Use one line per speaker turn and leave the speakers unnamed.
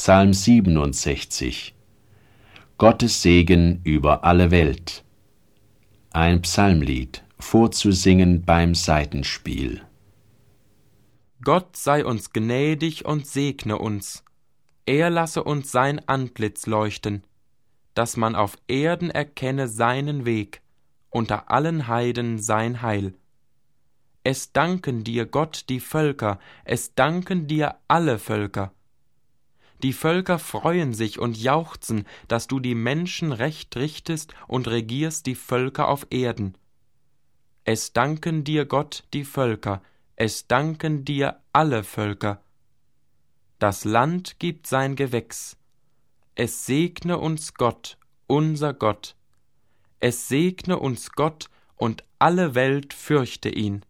Psalm 67. Gottes Segen über alle Welt. Ein Psalmlied, vorzusingen beim Saitenspiel.
Gott sei uns gnädig und segne uns. Er lasse uns sein Antlitz leuchten, dass man auf Erden erkenne seinen Weg, unter allen Heiden sein Heil. Es danken dir, Gott, die Völker, es danken dir alle Völker. Die Völker freuen sich und jauchzen, dass du die Menschen recht richtest und regierst die Völker auf Erden. Es danken dir, Gott, die Völker, es danken dir alle Völker. Das Land gibt sein Gewächs. Es segne uns Gott, unser Gott. Es segne uns Gott, und alle Welt fürchte ihn.